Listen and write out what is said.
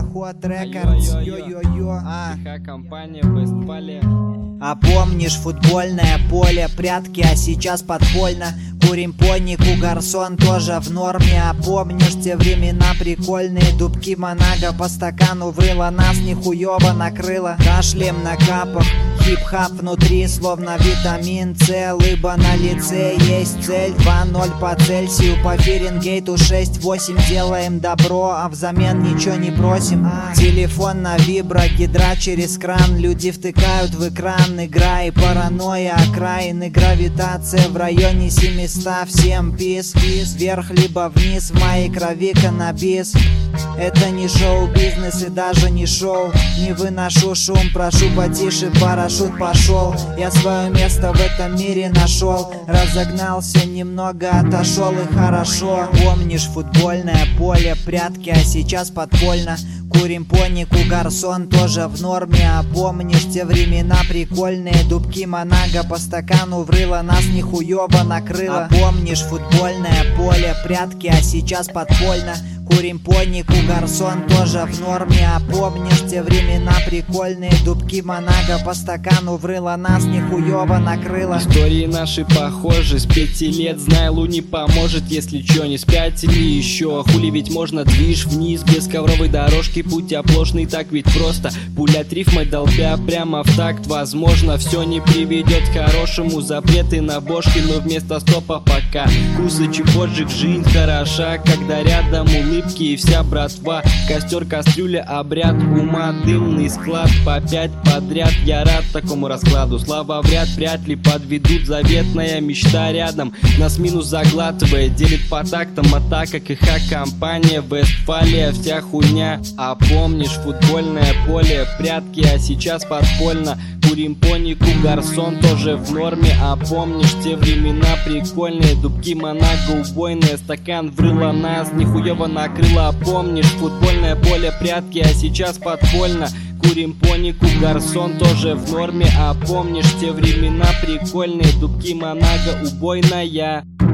Hot Records, йо-йо-йо. Тихая компания, Вестфалия. А помнишь футбольное поле, прятки, а сейчас подпольно курим понику, гарсон тоже в норме. А помнишь те времена прикольные, дубки Монага по стакану врыло, нас нихуёво накрыло. Кашлем на капах, хип-хап внутри, словно витамин С. Лыба на лице, есть цель, 2-0 по Цельсию, по Фаренгейту 6-8 делаем добро, а взамен ничего не просим. Телефон на вибро, гидра через кран, люди втыкают в экран. Игра и паранойя, окраины, гравитация в районе 700. Всем пис, вверх либо вниз, в моей крови каннабис. Это не шоу-бизнес и даже не шоу. Не выношу шум, прошу потише, парашют пошел. Я свое место в этом мире нашел. Разогнался немного, отошел и хорошо. Помнишь футбольное поле, прятки, а сейчас подпольно курим понику, гарсон тоже в норме. А помнишь те времена прикольные, дубки Монага по стакану врыло, нас нихуёво накрыло. А помнишь футбольное поле, прятки, а сейчас подпольно курим понику, гарсон тоже в норме. А помнишь те времена прикольные, дубки Монага по стакану врыло, нас нихуёво накрыло. Истории наши похожи, с 5 лет, знай, Лу не поможет, если чё, не спятили еще. Хули ведь можно движ вниз, без ковровой дорожки, путь оплошный, так ведь просто пулять рифмой, долбя прямо в такт. Возможно, все не приведет к хорошему, запреты на бошки, но вместо стопа пока кусочек поджиг. Жизнь хороша, когда рядом улыбки и вся братва. Костер, кастрюля, обряд ума, дымный склад по 5 подряд. Я рад такому раскладу, слава вряд ли подведут. Заветная мечта рядом, нас минус заглатывает, делит по тактам атака, КХ-компания, Вестфалия, вся хуйня. А помнишь футбольное поле, прятки, а сейчас подпольно курим понику, гарсон тоже в норме. А помнишь те времена прикольные, дубки Монага, убойные, стакан врыло, нас нихуёво накрыло. А помнишь футбольное поле, прятки, а сейчас подпольно курим понику, гарсон тоже в норме. А помнишь те времена прикольные, дубки Монага, убойная.